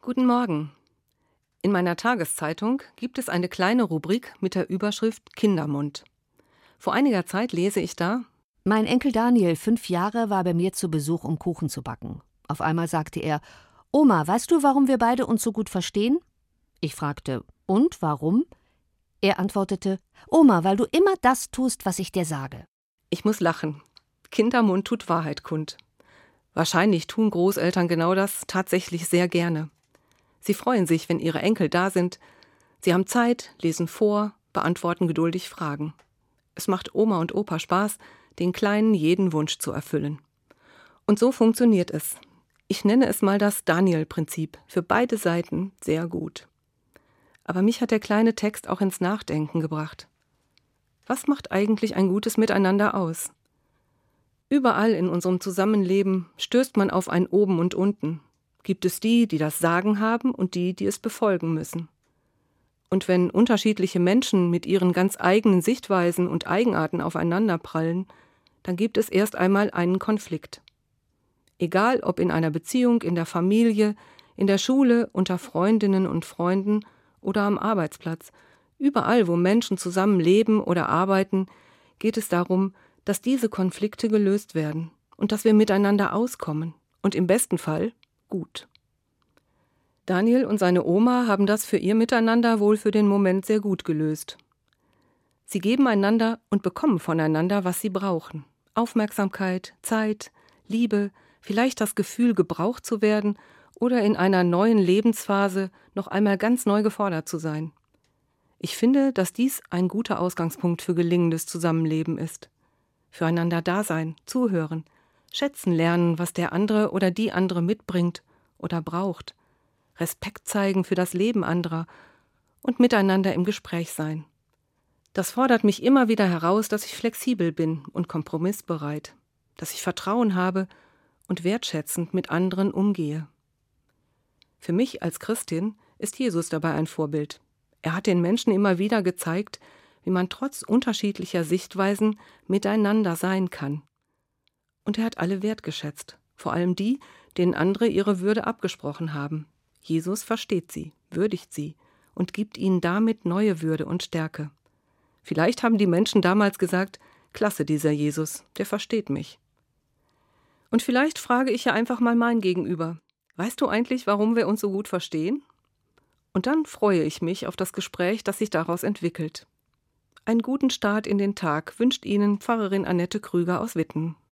Guten Morgen. In meiner Tageszeitung gibt es eine kleine Rubrik mit der Überschrift Kindermund. Vor einiger Zeit lese ich da: Mein Enkel Daniel, 5 Jahre, war bei mir zu Besuch, um Kuchen zu backen. Auf einmal sagte er: Oma, weißt du, warum wir beide uns so gut verstehen? Ich fragte: Und, warum? Er antwortete: Oma, weil du immer das tust, was ich dir sage. Ich muss lachen. Kindermund tut Wahrheit kund. Wahrscheinlich tun Großeltern genau das tatsächlich sehr gerne. Sie freuen sich, wenn ihre Enkel da sind. Sie haben Zeit, lesen vor, beantworten geduldig Fragen. Es macht Oma und Opa Spaß, den Kleinen jeden Wunsch zu erfüllen. Und so funktioniert es. Ich nenne es mal das Daniel-Prinzip, für beide Seiten sehr gut. Aber mich hat der kleine Text auch ins Nachdenken gebracht. Was macht eigentlich ein gutes Miteinander aus? Überall in unserem Zusammenleben stößt man auf ein Oben und Unten. Gibt es die, die das Sagen haben und die, die es befolgen müssen. Und wenn unterschiedliche Menschen mit ihren ganz eigenen Sichtweisen und Eigenarten aufeinanderprallen, dann gibt es erst einmal einen Konflikt. Egal ob in einer Beziehung, in der Familie, in der Schule, unter Freundinnen und Freunden oder am Arbeitsplatz, überall, wo Menschen zusammen leben oder arbeiten, geht es darum, dass diese Konflikte gelöst werden und dass wir miteinander auskommen und im besten Fall gut. Daniel und seine Oma haben das für ihr Miteinander wohl für den Moment sehr gut gelöst. Sie geben einander und bekommen voneinander, was sie brauchen. Aufmerksamkeit, Zeit, Liebe, vielleicht das Gefühl, gebraucht zu werden oder in einer neuen Lebensphase noch einmal ganz neu gefordert zu sein. Ich finde, dass dies ein guter Ausgangspunkt für gelingendes Zusammenleben ist. Füreinander da sein, zuhören, schätzen lernen, was der andere oder die andere mitbringt oder braucht, Respekt zeigen für das Leben anderer und miteinander im Gespräch sein. Das fordert mich immer wieder heraus, dass ich flexibel bin und kompromissbereit, dass ich Vertrauen habe und wertschätzend mit anderen umgehe. Für mich als Christin ist Jesus dabei ein Vorbild. Er hat den Menschen immer wieder gezeigt, wie man trotz unterschiedlicher Sichtweisen miteinander sein kann. Und er hat alle wertgeschätzt, vor allem die, denen andere ihre Würde abgesprochen haben. Jesus versteht sie, würdigt sie und gibt ihnen damit neue Würde und Stärke. Vielleicht haben die Menschen damals gesagt: Klasse, dieser Jesus, der versteht mich. Und vielleicht frage ich ja einfach mal mein Gegenüber: Weißt du eigentlich, warum wir uns so gut verstehen? Und dann freue ich mich auf das Gespräch, das sich daraus entwickelt. Einen guten Start in den Tag wünscht Ihnen Pfarrerin Annette Krüger aus Witten.